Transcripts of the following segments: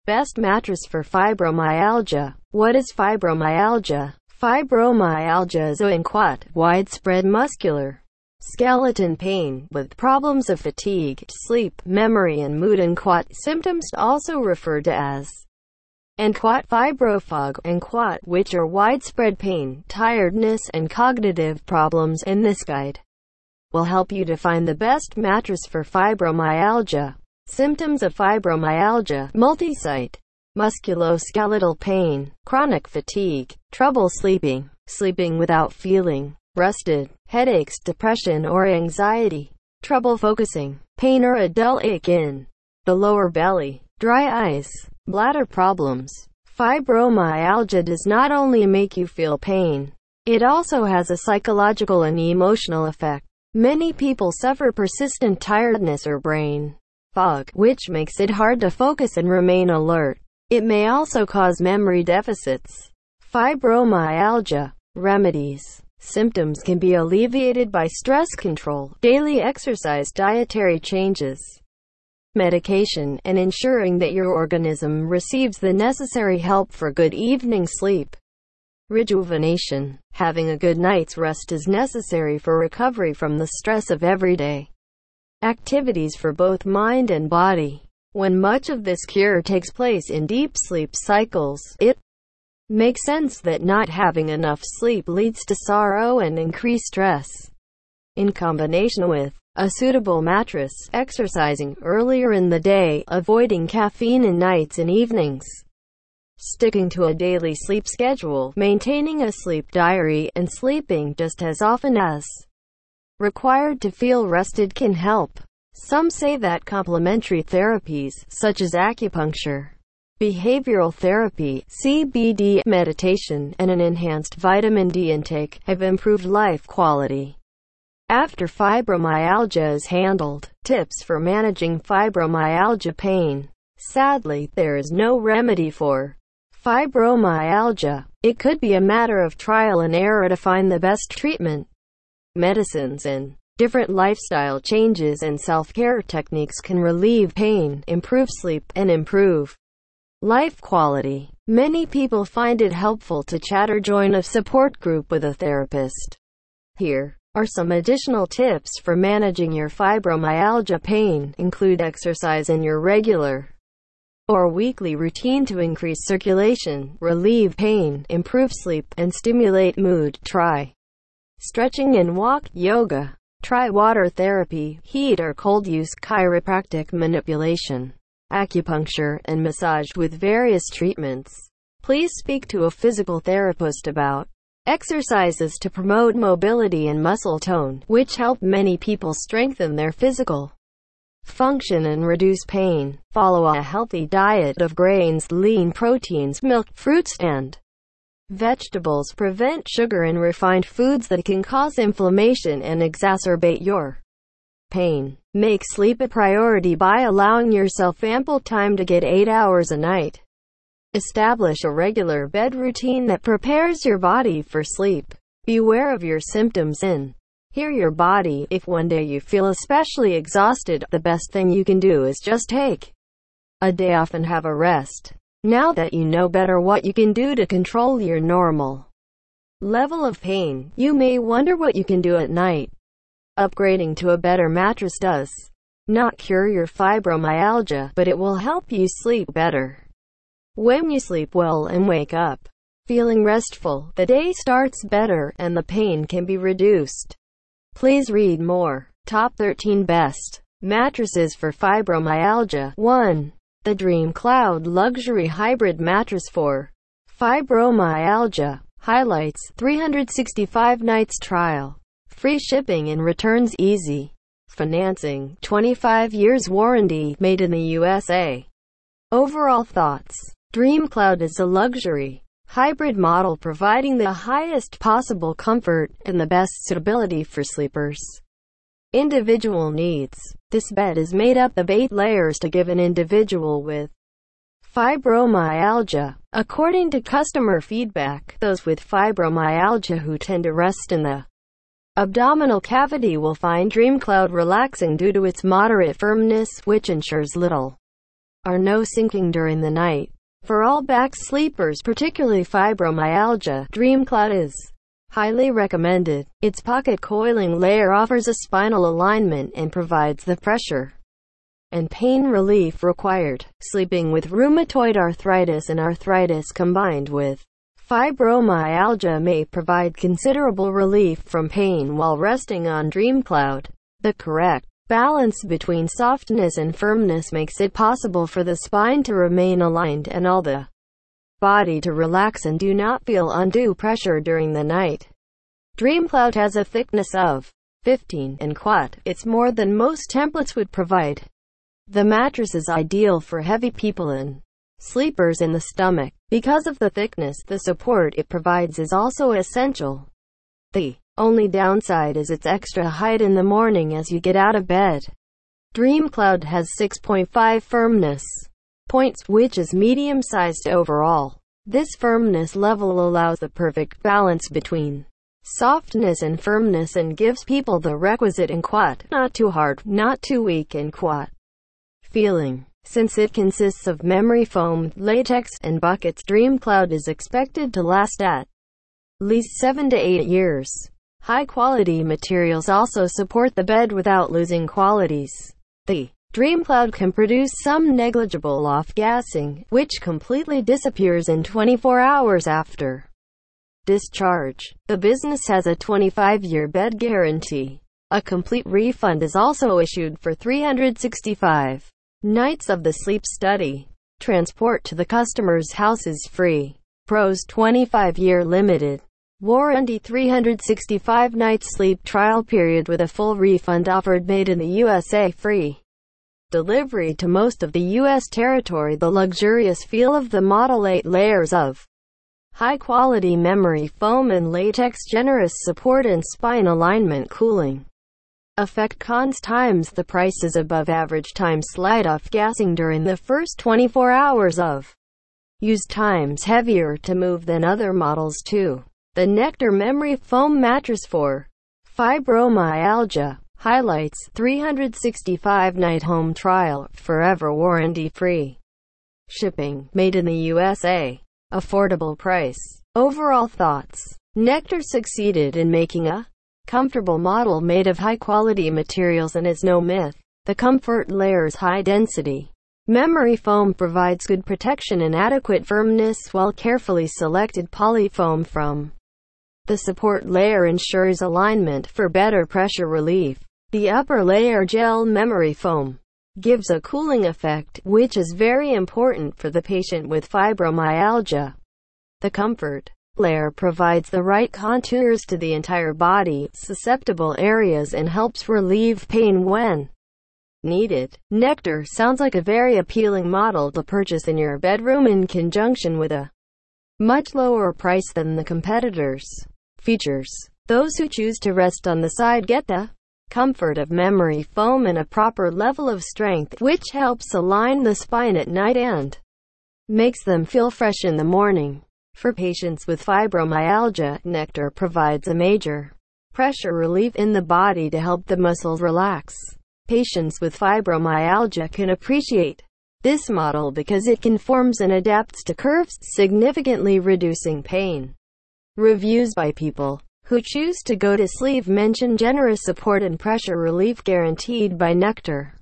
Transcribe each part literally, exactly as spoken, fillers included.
Best mattress for fibromyalgia. What is fibromyalgia? Fibromyalgia is a quite widespread muscular skeleton pain with problems of fatigue, sleep, memory and mood, and quite symptoms also referred to as and quite fibrofog and quite, which are widespread pain, tiredness and cognitive problems. In this guide will help you to find the best mattress for fibromyalgia. Symptoms of fibromyalgia: multi-site musculoskeletal pain, chronic fatigue, trouble sleeping, sleeping without feeling rested, headaches, depression or anxiety, trouble focusing, pain or a dull ache in the lower belly, dry eyes, bladder problems. Fibromyalgia does not only make you feel pain, it also has a psychological and emotional effect. Many people suffer persistent tiredness or brain fog, which makes it hard to focus and remain alert. It may also cause memory deficits. Fibromyalgia remedies. Symptoms can be alleviated by stress control, daily exercise, dietary changes, medication, and ensuring that your organism receives the necessary help for good evening sleep. Rejuvenation. Having a good night's rest is necessary for recovery from the stress of everyday activities for both mind and body. When much of this cure takes place in deep sleep cycles, it makes sense that not having enough sleep leads to sorrow and increased stress. In combination with a suitable mattress, exercising earlier in the day, avoiding caffeine in nights and evenings, sticking to a daily sleep schedule, maintaining a sleep diary, and sleeping just as often as required to feel rested can help. Some say that complementary therapies, such as acupuncture, behavioral therapy, C B D, meditation, and an enhanced vitamin D intake, have improved life quality after fibromyalgia is handled. Tips for managing fibromyalgia pain. Sadly, there is no remedy for fibromyalgia. It could be a matter of trial and error to find the best treatment. Medicines and different lifestyle changes and self-care techniques can relieve pain, improve sleep, and improve life quality. Many people find it helpful to chat or join a support group with a therapist. Here are some additional tips for managing your fibromyalgia pain. Include exercise in your regular or weekly routine to increase circulation, relieve pain, improve sleep, and stimulate mood. Try stretching and walk, yoga. Try water therapy, heat or cold use, chiropractic manipulation, acupuncture, and massage with various treatments. Please speak to a physical therapist about exercises to promote mobility and muscle tone, which help many people strengthen their physical function and reduce pain. Follow a healthy diet of grains, lean proteins, milk, fruits, and vegetables. Prevent sugar and refined foods that can cause inflammation and exacerbate your pain. Make sleep a priority by allowing yourself ample time to get eight hours a night. Establish a regular bed routine that prepares your body for sleep. Beware of your symptoms and hear your body. If one day you feel especially exhausted, the best thing you can do is just take a day off and have a rest. Now that you know better what you can do to control your normal level of pain, you may wonder what you can do at night. Upgrading to a better mattress does not cure your fibromyalgia, but it will help you sleep better. When you sleep well and wake up feeling restful, the day starts better and the pain can be reduced. Please read more. Top thirteen Best Mattresses for Fibromyalgia. one. The Dream Cloud Luxury Hybrid Mattress for Fibromyalgia. Highlights: three hundred sixty-five nights trial, free shipping and returns, easy financing, twenty-five years warranty, made in the U S A. Overall thoughts: Dream Cloud is a luxury hybrid model providing the highest possible comfort and the best suitability for sleepers' individual needs. This bed is made up of eight layers to give an individual with fibromyalgia. According to customer feedback, those with fibromyalgia who tend to rest in the abdominal cavity will find Dream Cloud relaxing due to its moderate firmness, which ensures little are no sinking during the night. For all back sleepers, particularly fibromyalgia, DreamCloud is highly recommended. Its pocket coiling layer offers a spinal alignment and provides the pressure and pain relief required. Sleeping with rheumatoid arthritis and arthritis combined with fibromyalgia may provide considerable relief from pain while resting on DreamCloud. The correct balance between softness and firmness makes it possible for the spine to remain aligned and all the body to relax and do not feel undue pressure during the night. DreamCloud has a thickness of fifteen and quat. It's more than most templates would provide. The mattress is ideal for heavy people and sleepers in the stomach. Because of the thickness, the support it provides is also essential. The only downside is its extra height in the morning as you get out of bed. DreamCloud has six point five firmness points, which is medium-sized overall. This firmness level allows the perfect balance between softness and firmness and gives people the requisite in quat, not too hard, not too weak in quat feeling. Since it consists of memory foam, latex, and buckets, DreamCloud is expected to last at least seven to eight years. High-quality materials also support the bed without losing qualities. The DreamCloud can produce some negligible off-gassing, which completely disappears in twenty-four hours after discharge. The business has a twenty-five year bed guarantee. A complete refund is also issued for three hundred sixty-five nights of the sleep study. Transport to the customer's house is free. Pros twenty-five year limited warranty, three hundred sixty-five night sleep trial period with a full refund offered, made in the U S A, free delivery to most of the U S territory. The luxurious feel of the model, eight layers of high-quality memory foam and latex, generous support and spine alignment, cooling effect. Cons: times the price is above average time slide off gassing during the first twenty-four hours of use, times heavier to move than other models too. The Nectar Memory Foam Mattress for Fibromyalgia highlights: three hundred sixty-five night home trial, forever warranty free shipping, made in the U S A, affordable price. Overall thoughts: Nectar succeeded in making a comfortable model made of high-quality materials, and is no myth. The comfort layer's high-density memory foam provides good protection and adequate firmness, while carefully selected polyfoam from the support layer ensures alignment for better pressure relief. The upper layer, gel memory foam, gives a cooling effect, which is very important for the patient with fibromyalgia. The comfort layer provides the right contours to the entire body, susceptible areas, and helps relieve pain when needed. Nectar sounds like a very appealing model to purchase in your bedroom in conjunction with a much lower price than the competitors. Features: those who choose to rest on the side get the comfort of memory foam and a proper level of strength, which helps align the spine at night and makes them feel fresh in the morning. For patients with fibromyalgia, Nectar provides a major pressure relief in the body to help the muscles relax. Patients with fibromyalgia can appreciate this model because it conforms and adapts to curves, significantly reducing pain. Reviews by people who choose to go to sleep mention generous support and pressure relief guaranteed by Nectar.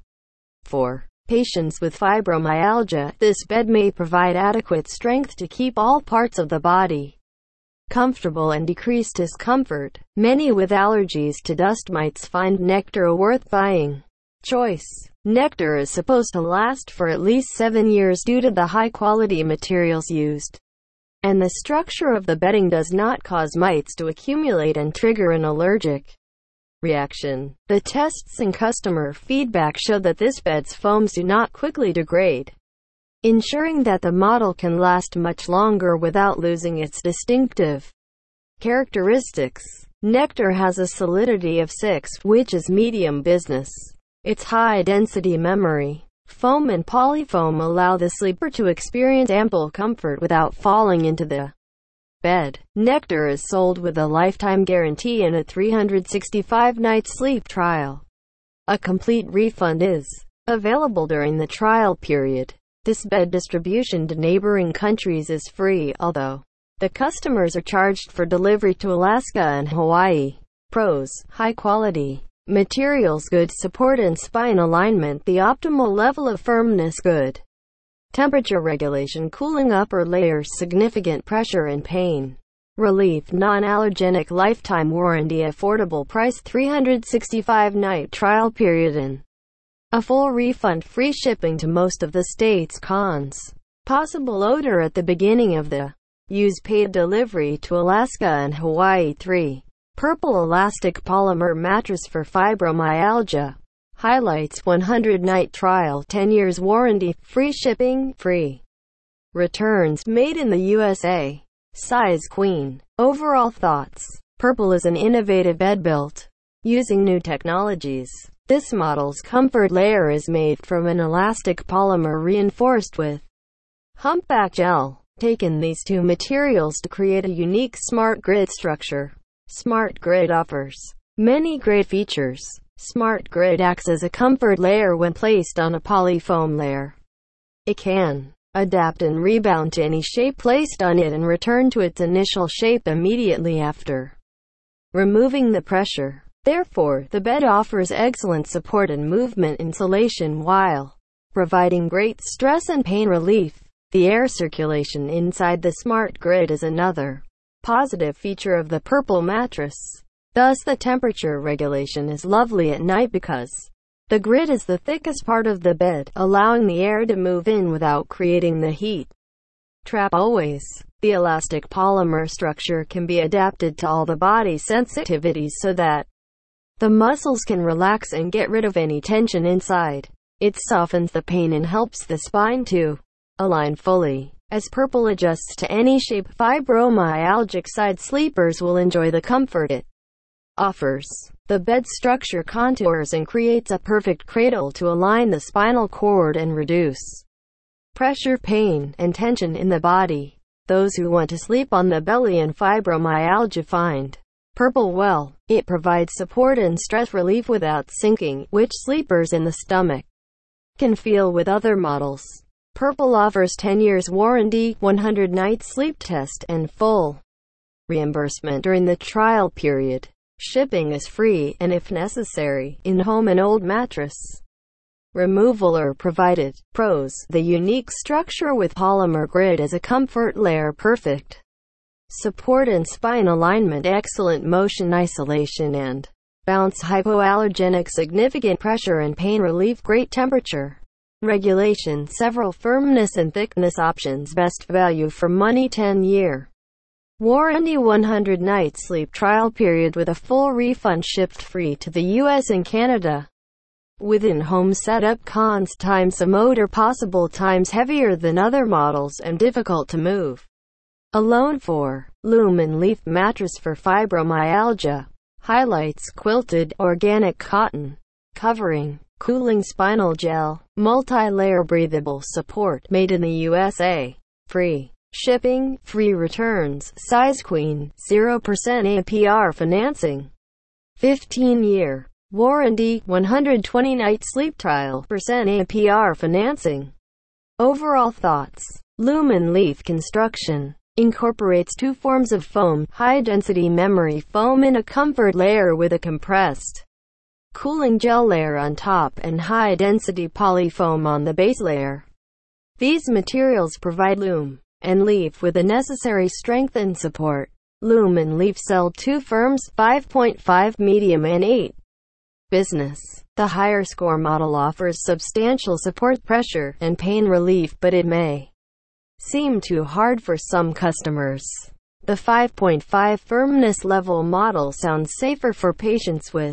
For patients with fibromyalgia, this bed may provide adequate strength to keep all parts of the body comfortable and decrease discomfort. Many with allergies to dust mites find Nectar a worth buying choice. Nectar is supposed to last for at least seven years due to the high-quality materials used, and the structure of the bedding does not cause mites to accumulate and trigger an allergic reaction. The tests and customer feedback show that this bed's foams do not quickly degrade, ensuring that the model can last much longer without losing its distinctive characteristics. Nectar has a solidity of six, which is medium business. Its high-density memory foam and polyfoam allow the sleeper to experience ample comfort without falling into the bed. Nectar is sold with a lifetime guarantee and a three hundred sixty-five night sleep trial. A complete refund is available during the trial period. This bed distribution to neighboring countries is free, although the customers are charged for delivery to Alaska and Hawaii. Pros: high quality materials, good support and spine alignment, the optimal level of firmness, good temperature regulation, cooling upper layers, significant pressure and pain relief, non-allergenic, lifetime warranty, affordable price, three hundred sixty-five night trial period and a full refund, free shipping to most of the states. Cons: possible odor at the beginning of the use, paid delivery to Alaska and Hawaii. three. Purple elastic polymer mattress for fibromyalgia. Highlights: one hundred night trial, ten years warranty, free shipping, free returns, made in the U S A. Size queen. Overall thoughts: Purple is an innovative bed built using new technologies. This model's comfort layer is made from an elastic polymer reinforced with humpback gel. Taken these two materials to create a unique smart grid structure. Smart Grid offers many great features. Smart Grid acts as a comfort layer when placed on a polyfoam layer. It can adapt and rebound to any shape placed on it and return to its initial shape immediately after removing the pressure. Therefore, the bed offers excellent support and movement insulation while providing great stress and pain relief. The air circulation inside the Smart Grid is another positive feature of the Purple mattress. Thus, the temperature regulation is lovely at night because the grid is the thickest part of the bed, allowing the air to move in without creating the heat trap. Always, the elastic polymer structure can be adapted to all the body sensitivities so that the muscles can relax and get rid of any tension inside. It softens the pain and helps the spine to align fully. As Purple adjusts to any shape, fibromyalgic side sleepers will enjoy the comfort it offers. The bed structure contours and creates a perfect cradle to align the spinal cord and reduce pressure, pain, and tension in the body. Those who want to sleep on the belly and fibromyalgia find Purple well. It provides support and stress relief without sinking, which sleepers in the stomach can feel with other models. Purple offers ten years warranty, one hundred night sleep test, and full reimbursement during the trial period. Shipping is free, and if necessary, in-home and old mattress removal are provided. Pros: the unique structure with polymer grid as a comfort layer, perfect support and spine alignment, excellent motion isolation and bounce, hypoallergenic, significant pressure and pain relief, great temperature regulation, several firmness and thickness options, best value for money, ten year warranty, one hundred night sleep trial period with a full refund, shipped free to the U S and Canada. Within home setup. Cons: time, some odor, possible times heavier than other models and difficult to move alone. For Lumen Leaf mattress for fibromyalgia. Highlights: quilted, organic cotton covering, cooling spinal gel, multi-layer breathable support, made in the U S A. Free shipping, free returns, size queen, zero percent A P R financing, fifteen year warranty, one hundred twenty night sleep trial, percent A P R financing. Overall thoughts: Lumen Leaf construction incorporates two forms of foam, high-density memory foam in a comfort layer with a compressed cooling gel layer on top, and high-density polyfoam on the base layer. These materials provide Lumen and Leaf with the necessary strength and support. Lumen Leaf sell two firms, five point five medium and eight business. The higher score model offers substantial support, pressure, and pain relief, but it may seem too hard for some customers. The five point five firmness level model sounds safer for patients with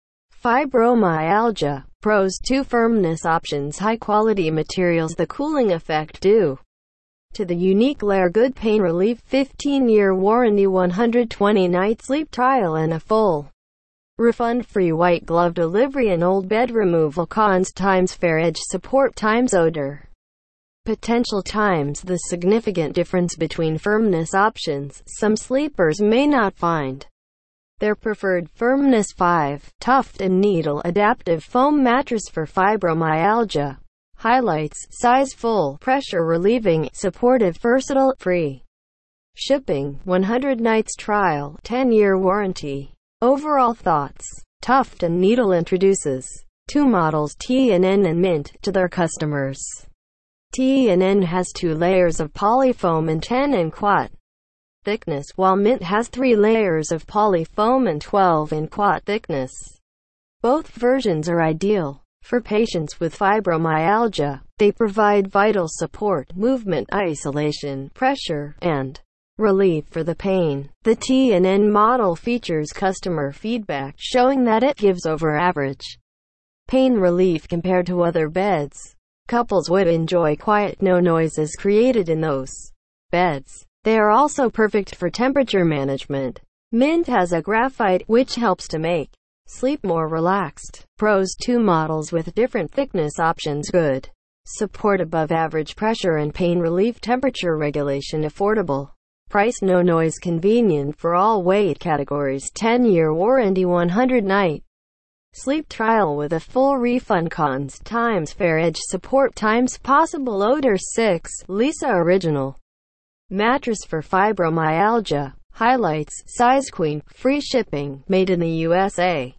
fibromyalgia. Pros: two firmness options, high quality materials, the cooling effect due to the unique layer, good pain relief, fifteen year warranty, one hundred twenty night sleep trial, and a full refund, free white glove delivery and old bed removal. Cons: times, fair edge support, times, odor potential, times, the significant difference between firmness options. Some sleepers may not find their preferred firmness. five. Tuft and needle adaptive foam mattress for fibromyalgia. Highlights: size, full, pressure relieving, supportive, versatile, free shipping, one hundred nights trial, ten year warranty. Overall thoughts: Tuft and Needle introduces two models, T and N and Mint, to their customers. T and N has two layers of polyfoam and ten in quat thickness, while Mint has three layers of polyfoam and twelve in quat thickness. Both versions are ideal for patients with fibromyalgia. They provide vital support, movement isolation, pressure, and relief for the pain. The T and N model features customer feedback showing that it gives over average pain relief compared to other beds. Couples would enjoy quiet, no noises created in those beds. They are also perfect for temperature management. Mint has a graphite, which helps to make sleep more relaxed. Pros: two models with different thickness options, good support, above average pressure and pain relief, temperature regulation, affordable price, no noise, convenient for all weight categories, ten year warranty, one hundred night sleep trial with a full refund. Cons: times fair edge support, times possible odor. six. Leesa original mattress for fibromyalgia. Highlights: size, queen, free shipping, made in the U S A,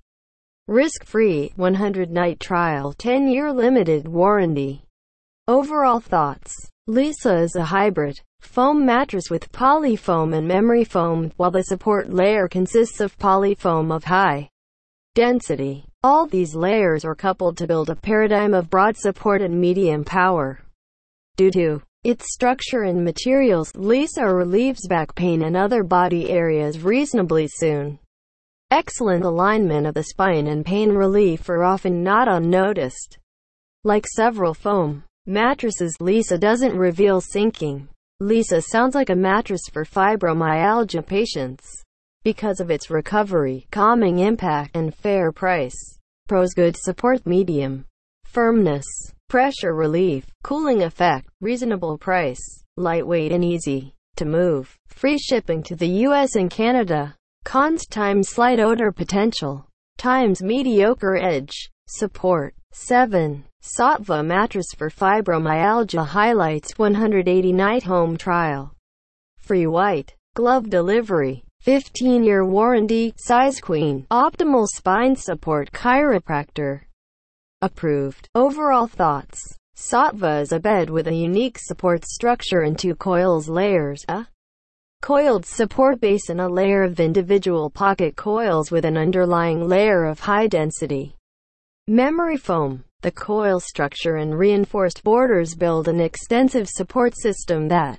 risk-free, one hundred night trial, ten year limited warranty. Overall thoughts: Leesa is a hybrid foam mattress with polyfoam and memory foam, while the support layer consists of polyfoam of high density. All these layers are coupled to build a paradigm of broad support and medium power. Due to its structure and materials, Leesa relieves back pain and other body areas reasonably soon. Excellent alignment of the spine and pain relief are often not unnoticed. Like several foam mattresses, Leesa doesn't reveal sinking. Leesa sounds like a mattress for fibromyalgia patients because of its recovery, calming impact, and fair price. Pros: good support, medium firmness, pressure relief, cooling effect, reasonable price, lightweight and easy to move, free shipping to the U S and Canada. Cons: times slight odor potential, times mediocre edge support. seven. Saatva mattress for fibromyalgia. Highlights: one hundred eighty night home trial, free white glove delivery, fifteen year warranty, size queen, optimal spine support, chiropractor approved. Overall thoughts: Saatva is a bed with a unique support structure and two coils layers, a coiled support base and a layer of individual pocket coils with an underlying layer of high density memory foam. The coil structure and reinforced borders build an extensive support system that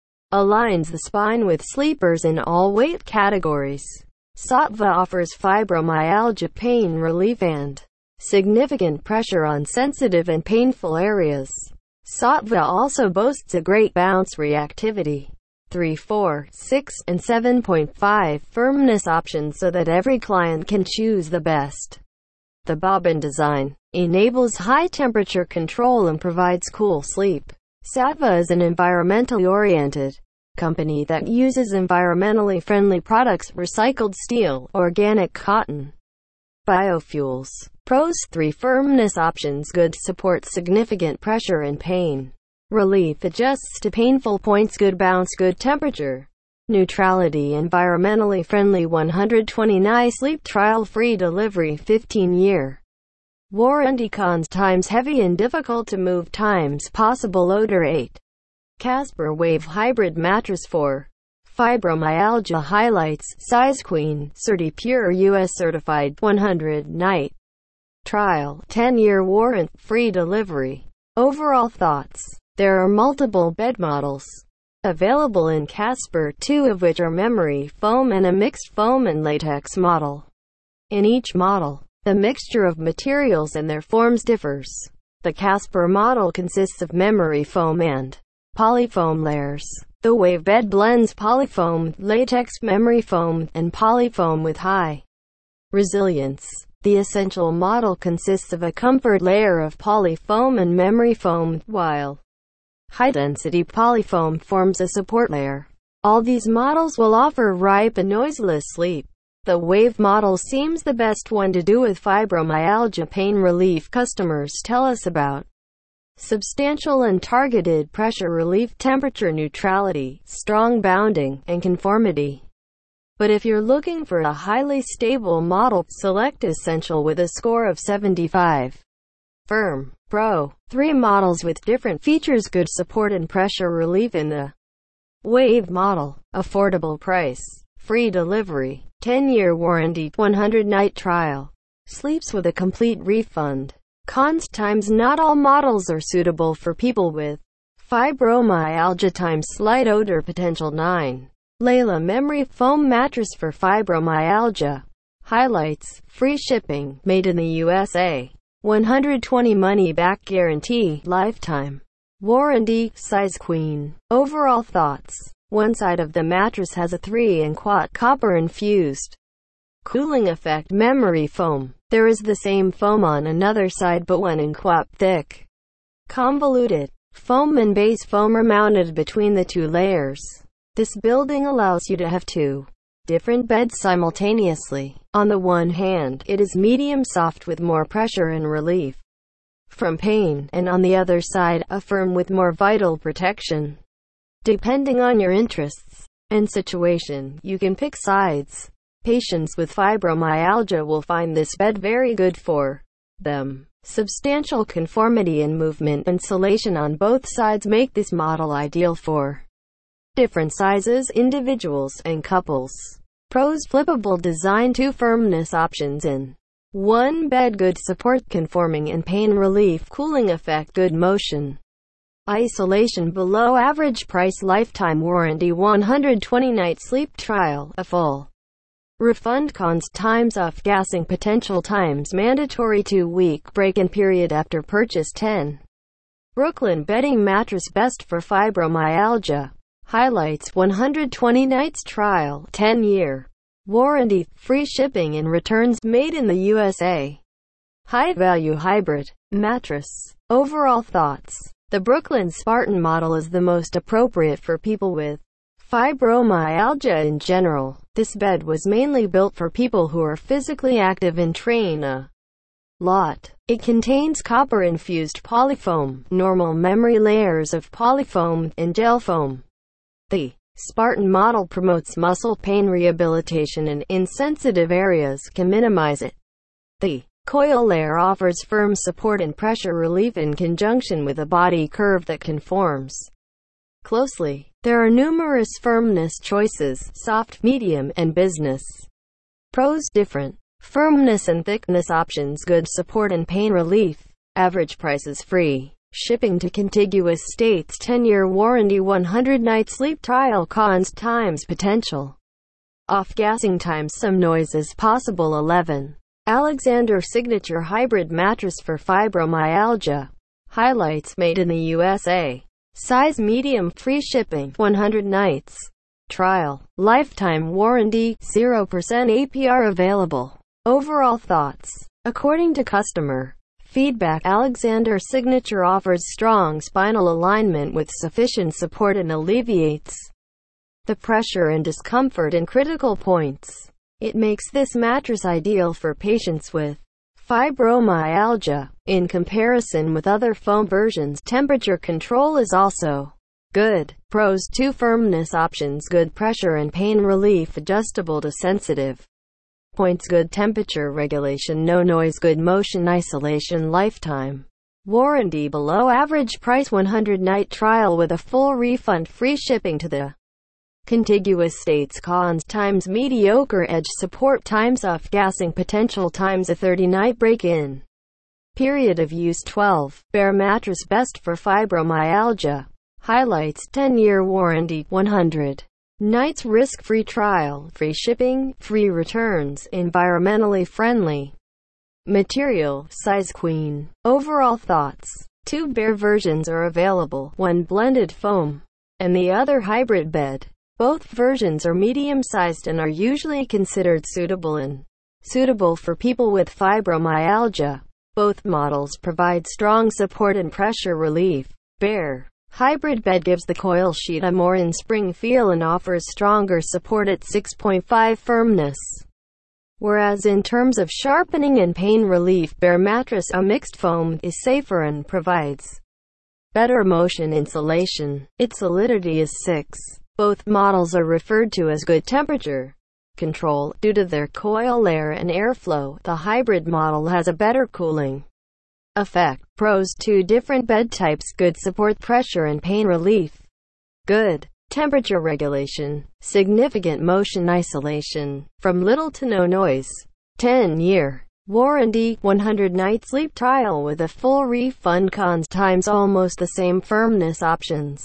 aligns the spine with sleepers in all weight categories. Saatva offers fibromyalgia pain relief and significant pressure on sensitive and painful areas. Saatva also boasts a great bounce reactivity, three, four, six, and seven point five firmness options so that every client can choose the best. The bobbin design enables high temperature control and provides cool sleep. Saatva is an environmentally oriented company that uses environmentally friendly products, recycled steel, organic cotton, biofuels. Pros: three firmness options, good support, significant pressure and pain relief, adjusts to painful points, good bounce, good temperature neutrality, environmentally friendly, one hundred twenty night sleep trial, free delivery, fifteen year warranty. Cons: times heavy and difficult to move, times possible odor. eight. Casper Wave hybrid mattress for fibromyalgia. Highlights: size queen, Certi Pure U S certified, one hundred night trial, ten year warranty, free delivery. Overall thoughts: there are multiple bed models available in Casper, two of which are memory foam and a mixed foam and latex model. In each model, the mixture of materials and their forms differs. The Casper model consists of memory foam and polyfoam layers. The Wave bed blends polyfoam, latex, memory foam, and polyfoam with high resilience. The Essential model consists of a comfort layer of polyfoam and memory foam, while high-density polyfoam forms a support layer. All these models will offer ripe and noiseless sleep. The Wave model seems the best one to do with fibromyalgia pain relief, customers tell us about. substantial and targeted pressure relief, temperature neutrality, strong bounding, and conformity. But if you're looking for a highly stable model, select Essential with a score of seventy-five. Firm, Pro. Three models with different features, good support and pressure relief in the Wave model. Affordable price. Free delivery. ten-year warranty. one hundred night trial. Sleeps with a complete refund. Cons times not all models are suitable for people with fibromyalgia times slight odor potential. nine. Layla Memory Foam Mattress for Fibromyalgia. Highlights: free shipping, made in the U S A. one hundred twenty money back guarantee, lifetime warranty, size queen. Overall thoughts: one side of the mattress has a three and quat copper infused cooling effect memory foam. There is the same foam on another side but one in quat thick. Convoluted foam and base foam are mounted between the two layers. This building allows you to have two different beds simultaneously. On the one hand, it is medium soft with more pressure and relief from pain, and on the other side, a firm with more vital protection. Depending on your interests and situation, you can pick sides. Patients with fibromyalgia will find this bed very good for them. Substantial conformity and movement insulation on both sides make this model ideal for different sizes, individuals, and couples. Pros: flippable design, two firmness options in one bed, good support, conforming and pain relief, cooling effect, good motion isolation. Below average price, lifetime warranty, one hundred twenty night sleep trial, a full refund. Cons: times off gassing potential times mandatory two week break-in period after purchase. ten. Brooklyn Bedding Mattress, best for fibromyalgia. Highlights: one hundred twenty nights trial, ten year warranty, free shipping and returns, made in the U S A. High value hybrid mattress. Overall thoughts: the Brooklyn Spartan model is the most appropriate for people with fibromyalgia in general. This bed was mainly built for people who are physically active and train a lot. It contains copper-infused polyfoam, normal memory layers of polyfoam, and gel foam. The Spartan model promotes muscle pain rehabilitation and in sensitive areas can minimize it. The coil layer offers firm support and pressure relief in conjunction with a body curve that conforms closely. There are numerous firmness choices: soft, medium, and business. Pros: different firmness and thickness options, good support and pain relief. Average price is free shipping to contiguous states, ten year warranty, one hundred night sleep trial. Cons: times potential off-gassing times, some noise is possible. eleven. Alexander Signature Hybrid Mattress for Fibromyalgia. Highlights: made in the U S A. Size medium, free shipping, one hundred nights trial, lifetime warranty, zero percent A P R available. Overall thoughts: according to customer feedback, Alexander Signature offers strong spinal alignment with sufficient support and alleviates the pressure and discomfort in critical points. It makes this mattress ideal for patients with fibromyalgia. In comparison with other foam versions, temperature control is also good. Pros: two firmness options, good pressure and pain relief, adjustable to sensitive points, good temperature regulation, no noise, good motion isolation, lifetime warranty. Below average price, one hundred night trial with a full refund, free shipping to the contiguous states. Cons: times mediocre edge support, times off-gassing potential, times a thirty night break-in period of use. twelve. Bear Mattress, best for fibromyalgia. Highlights: ten year warranty, one hundred nights risk-free trial, free shipping, free returns, environmentally friendly material, size queen. Overall thoughts: two Bear versions are available, one blended foam and the other hybrid bed. Both versions are medium-sized and are usually considered suitable and suitable for people with fibromyalgia. Both models provide strong support and pressure relief. Bear hybrid bed gives the coil sheet a more in-spring feel and offers stronger support at six point five firmness. Whereas in terms of sharpening and pain relief, Bear Mattress, a mixed foam, is safer and provides better motion insulation. Its solidity is six. Both models are referred to as good temperature control due to their coil layer and airflow. The hybrid model has a better cooling effect. Pros: two different bed types, good support, pressure and pain relief, good temperature regulation, significant motion isolation, from little to no noise, ten year warranty, one hundred night sleep trial with a full refund. Cons: times almost the same, firmness options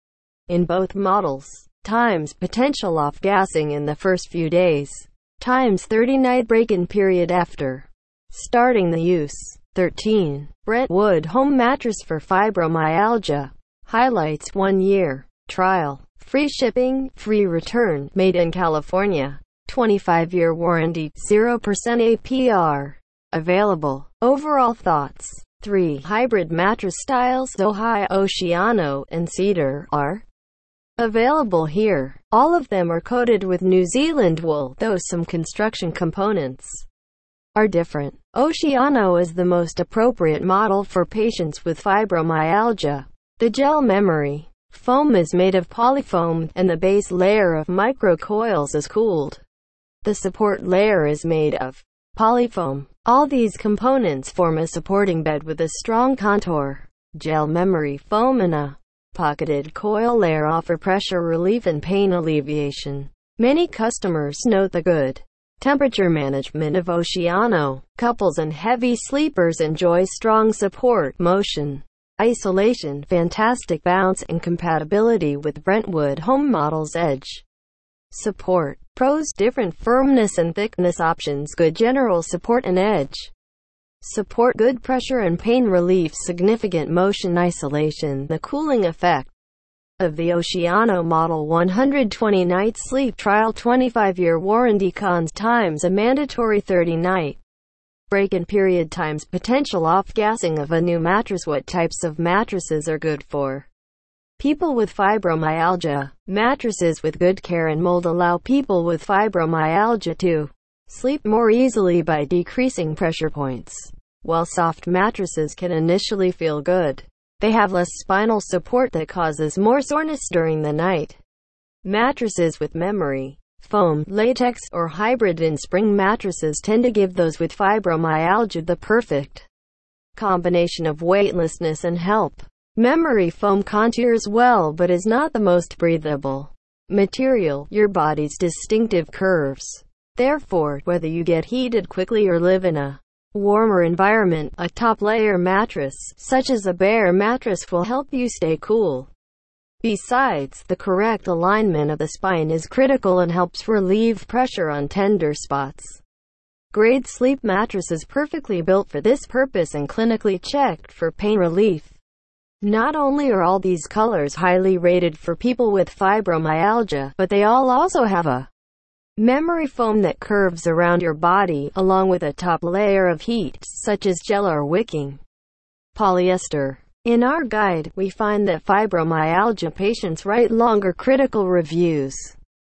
in both models, times potential off-gassing in the first few days, times thirty night break-in period after starting the use. thirteen. Brentwood home mattress for fibromyalgia. Highlights: one year trial, free shipping, free return, made in California, twenty-five year warranty, zero percent A P R. Available. Overall thoughts: three hybrid mattress styles, Zohai, Oceano, and Cedar, are available here. All of them are coated with New Zealand wool, though some construction components are different. Oceano is the most appropriate model for patients with fibromyalgia. The gel memory foam is made of polyfoam, and the base layer of microcoils is cooled. The support layer is made of polyfoam. All these components form a supporting bed with a strong contour. Gel memory foam and a pocketed coil layer offer pressure relief and pain alleviation. Many customers note the good temperature management of Oceano. Couples and heavy sleepers enjoy strong support, motion isolation, fantastic bounce, and compatibility with Brentwood home models. Edge support. Pros: different firmness and thickness options, good general support and edge support, good pressure and pain relief, significant motion isolation. The cooling effect of the Oceano model, one hundred twenty night sleep trial, twenty-five year warranty. Cons: times a mandatory thirty night break-in period, times potential off-gassing of a new mattress. What types of mattresses are good for people with fibromyalgia? Mattresses with good care and mold allow people with fibromyalgia to sleep more easily by decreasing pressure points. While soft mattresses can initially feel good, they have less spinal support that causes more soreness during the night. Mattresses with memory foam, latex, or hybrid in-spring mattresses tend to give those with fibromyalgia the perfect combination of weightlessness and help. Memory foam contours well but is not the most breathable material, your body's distinctive curves. Therefore, whether you get heated quickly or live in a warmer environment, a top-layer mattress, such as a Bear mattress, will help you stay cool. Besides, the correct alignment of the spine is critical and helps relieve pressure on tender spots. Grade sleep mattress is perfectly built for this purpose and clinically checked for pain relief. Not only are all these colors highly rated for people with fibromyalgia, but they all also have a memory foam that curves around your body, along with a top layer of heat, such as gel or wicking polyester. In our guide, we find that fibromyalgia patients write longer critical reviews.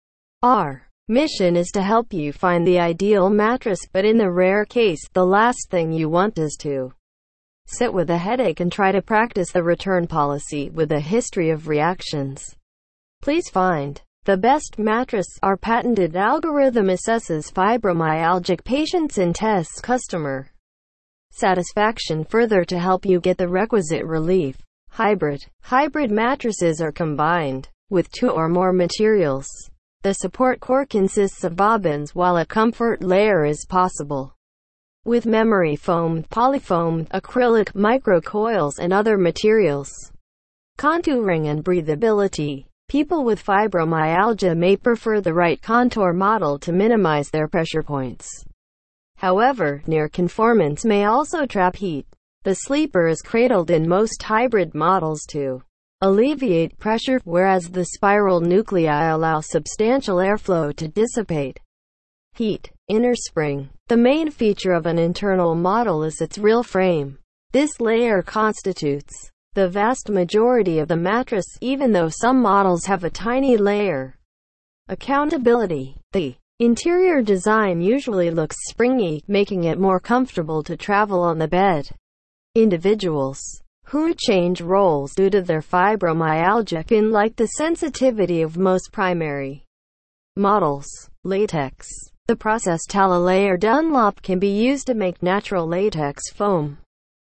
Our mission is to help you find the ideal mattress, but in the rare case, the last thing you want is to sit with a headache and try to practice the return policy with a history of reactions. Please find the best mattress. Our patented algorithm assesses fibromyalgic patients and tests customer satisfaction further to help you get the requisite relief. Hybrid. Hybrid mattresses are combined with two or more materials. The support core consists of bobbins while a comfort layer is possible with memory foam, polyfoam, acrylic, microcoils, and other materials. Contouring and breathability. People with fibromyalgia may prefer the right contour model to minimize their pressure points. However, near conformance may also trap heat. The sleeper is cradled in most hybrid models to alleviate pressure, whereas the spiral nuclei allow substantial airflow to dissipate heat. Inner spring. The main feature of an internal model is its real frame. This layer constitutes the vast majority of the mattress, even though some models have a tiny layer. Accountability. The interior design usually looks springy, making it more comfortable to travel on the bed. Individuals who change roles due to their fibromyalgia can like the sensitivity of most primary models. Latex. The processed Talalay or Dunlop can be used to make natural latex foam.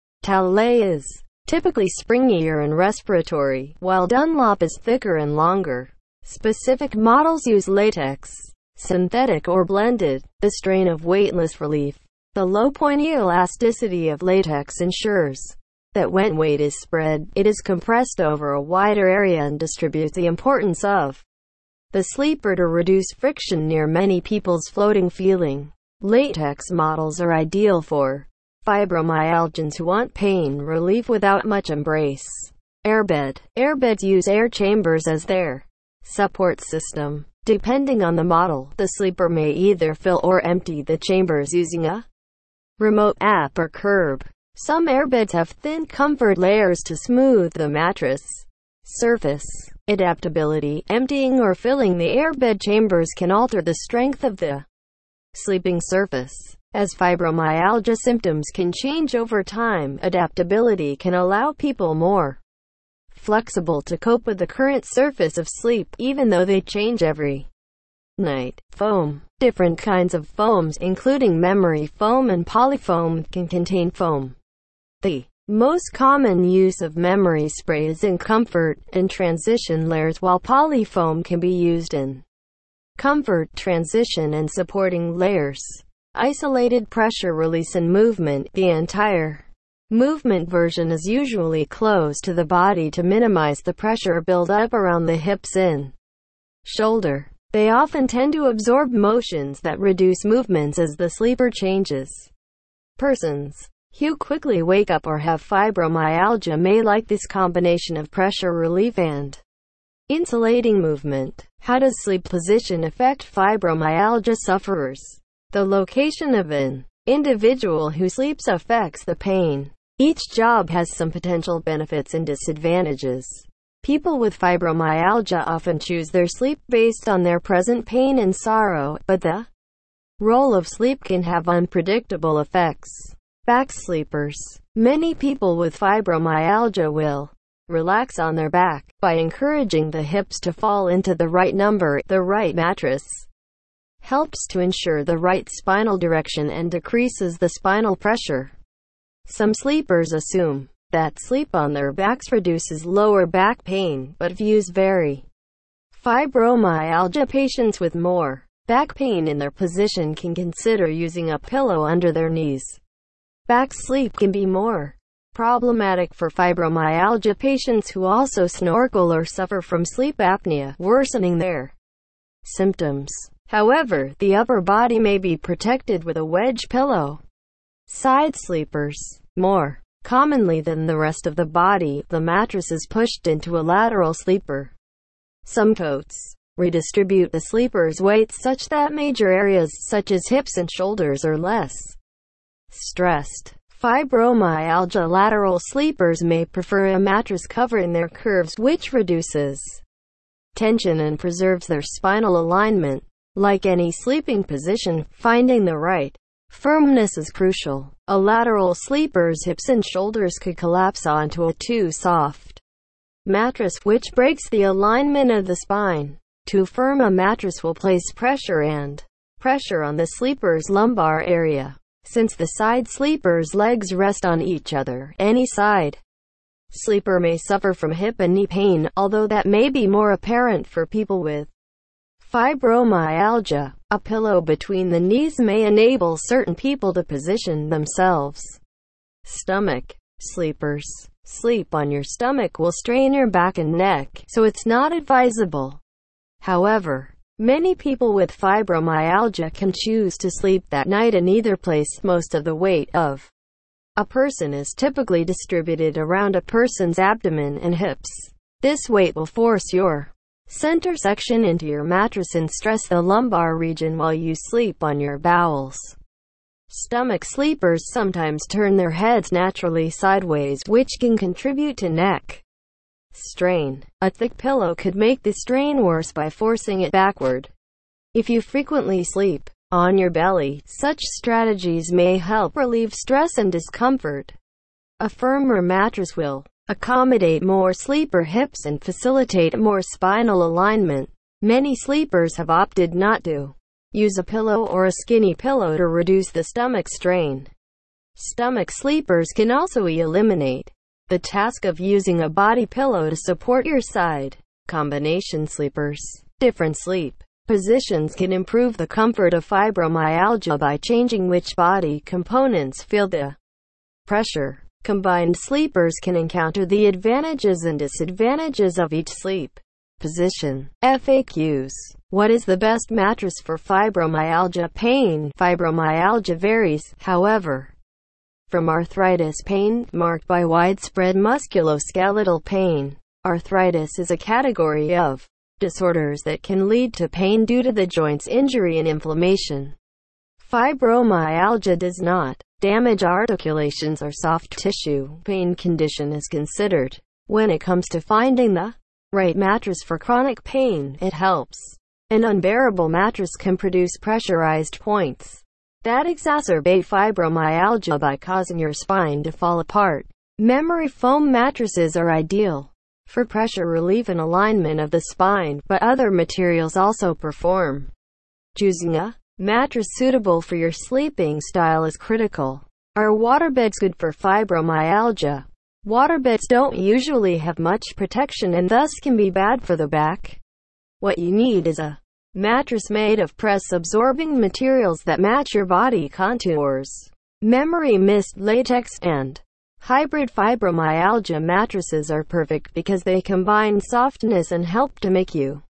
Talalay is typically springier and respiratory, while Dunlop is thicker and longer. Specific models use latex, synthetic or blended, the strain of weightless relief. The low point elasticity of latex ensures that when weight is spread, it is compressed over a wider area and distributes the importance of the sleeper to reduce friction near many people's floating feeling. Latex models are ideal for fibromyalgians who want pain relief without much embrace. Airbed. Airbeds use air chambers as their support system. Depending on the model, the sleeper may either fill or empty the chambers using a remote app or curb. Some airbeds have thin comfort layers to smooth the mattress surface. Adaptability. Emptying or filling the airbed chambers can alter the strength of the sleeping surface. As fibromyalgia symptoms can change over time, adaptability can allow people more flexible to cope with the current surface of sleep, even though they change every night. Foam. Different kinds of foams, including memory foam and polyfoam, can contain foam. The most common use of memory spray is in comfort and transition layers, while polyfoam can be used in comfort, transition, and supporting layers. Isolated pressure release and movement. The entire movement version is usually close to the body to minimize the pressure buildup around the hips and shoulder. They often tend to absorb motions that reduce movements as the sleeper changes. Persons who quickly wake up or have fibromyalgia may like this combination of pressure relief and insulating movement. How does sleep position affect fibromyalgia sufferers? The location of an individual who sleeps affects the pain. Each job has some potential benefits and disadvantages. People with fibromyalgia often choose their sleep based on their present pain and sorrow, but the role of sleep can have unpredictable effects. Back sleepers. Many people with fibromyalgia will relax on their back by encouraging the hips to fall into the right number. The right mattress helps to ensure the right spinal direction and decreases the spinal pressure. Some sleepers assume that sleep on their backs reduces lower back pain, but views vary. Fibromyalgia patients with more back pain in their position can consider using a pillow under their knees. Back sleep can be more problematic for fibromyalgia patients who also snorkel or suffer from sleep apnea, worsening their symptoms. However, the upper body may be protected with a wedge pillow. Side sleepers. More commonly than the rest of the body, the mattress is pushed into a lateral sleeper. Some coats redistribute the sleeper's weight such that major areas such as hips and shoulders are less stressed. Fibromyalgia lateral sleepers may prefer a mattress covering their curves, which reduces tension and preserves their spinal alignment. Like any sleeping position, finding the right firmness is crucial. A lateral sleeper's hips and shoulders could collapse onto a too soft mattress, which breaks the alignment of the spine. Too firm a mattress will place pressure and pressure on the sleeper's lumbar area. Since the side sleeper's legs rest on each other, any side sleeper may suffer from hip and knee pain, although that may be more apparent for people with fibromyalgia. A pillow between the knees may enable certain people to position themselves. Stomach. Sleepers. Sleep on your stomach will strain your back and neck, so it's not advisable. However, many people with fibromyalgia can choose to sleep that night in either place. Most of the weight of a person is typically distributed around a person's abdomen and hips. This weight will force your center section into your mattress and stress the lumbar region while you sleep on your bowels. Stomach sleepers sometimes turn their heads naturally sideways, which can contribute to neck strain. A thick pillow could make the strain worse by forcing it backward. If you frequently sleep on your belly, such strategies may help relieve stress and discomfort. A firmer mattress will accommodate more sleeper hips and facilitate more spinal alignment. Many sleepers have opted not to use a pillow or a skinny pillow to reduce the stomach strain. Stomach sleepers can also eliminate the task of using a body pillow to support your side. Combination sleepers. Different sleep positions can improve the comfort of fibromyalgia by changing which body components feel the pressure. Combined sleepers can encounter the advantages and disadvantages of each sleep position. F A Qs. What is the best mattress for fibromyalgia pain? Fibromyalgia varies, however, from arthritis pain, marked by widespread musculoskeletal pain. Arthritis is a category of disorders that can lead to pain due to the joint's injury and inflammation. Fibromyalgia does not damage articulations or soft tissue. Pain condition is considered. When it comes to finding the right mattress for chronic pain, it helps. An unbearable mattress can produce pressurized points that exacerbate fibromyalgia by causing your spine to fall apart. Memory foam mattresses are ideal for pressure relief and alignment of the spine, but other materials also perform. Choosing a mattress suitable for your sleeping style is critical. Are waterbeds good for fibromyalgia? Waterbeds don't usually have much protection and thus can be bad for the back. What you need is a mattress made of press-absorbing materials that match your body contours. Memory mist latex and hybrid fibromyalgia mattresses are perfect because they combine softness and help to make you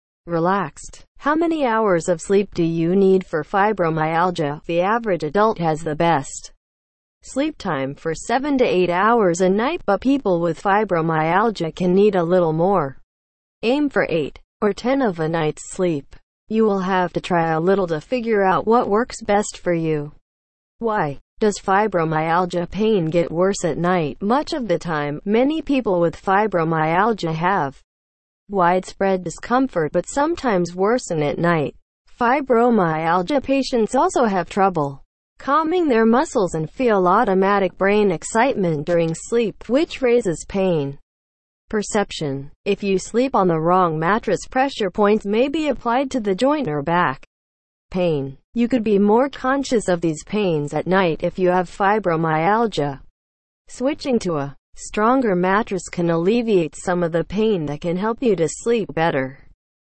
relaxed. How many hours of sleep do you need for fibromyalgia? The average adult has the best sleep time for seven to eight hours a night, but people with fibromyalgia can need a little more. Aim for eight or ten of a night's sleep. You will have to try a little to figure out what works best for you. Why does fibromyalgia pain get worse at night? Much of the time, many people with fibromyalgia have widespread discomfort but sometimes worsen at night. Fibromyalgia patients also have trouble calming their muscles and feel automatic brain excitement during sleep, which raises pain perception. If you sleep on the wrong mattress, pressure points may be applied to the joint or back pain. You could be more conscious of these pains at night if you have fibromyalgia. Switching to a stronger mattress can alleviate some of the pain that can help you to sleep better.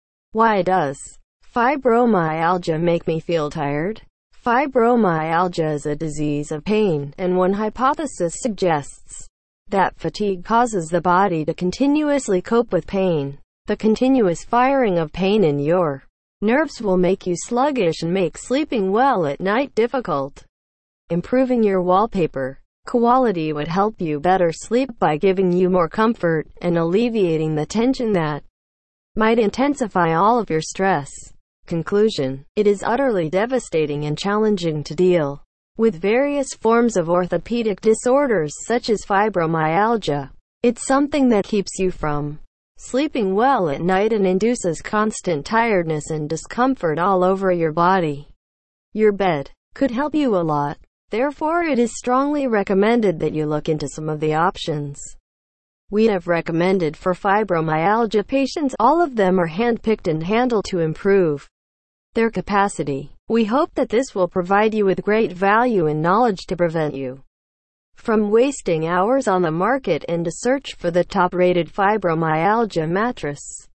Why does fibromyalgia make me feel tired? Fibromyalgia is a disease of pain, and one hypothesis suggests that fatigue causes the body to continuously cope with pain. The continuous firing of pain in your nerves will make you sluggish and make sleeping well at night difficult. Improving your wallpaper quality would help you better sleep by giving you more comfort and alleviating the tension that might intensify all of your stress. Conclusion: it is utterly devastating and challenging to deal with various forms of orthopedic disorders such as fibromyalgia. It's something that keeps you from sleeping well at night and induces constant tiredness and discomfort all over your body. Your bed could help you a lot. Therefore, it is strongly recommended that you look into some of the options we have recommended for fibromyalgia patients. All of them are handpicked and handled to improve their capacity. We hope that this will provide you with great value and knowledge to prevent you from wasting hours on the market and to search for the top-rated fibromyalgia mattress.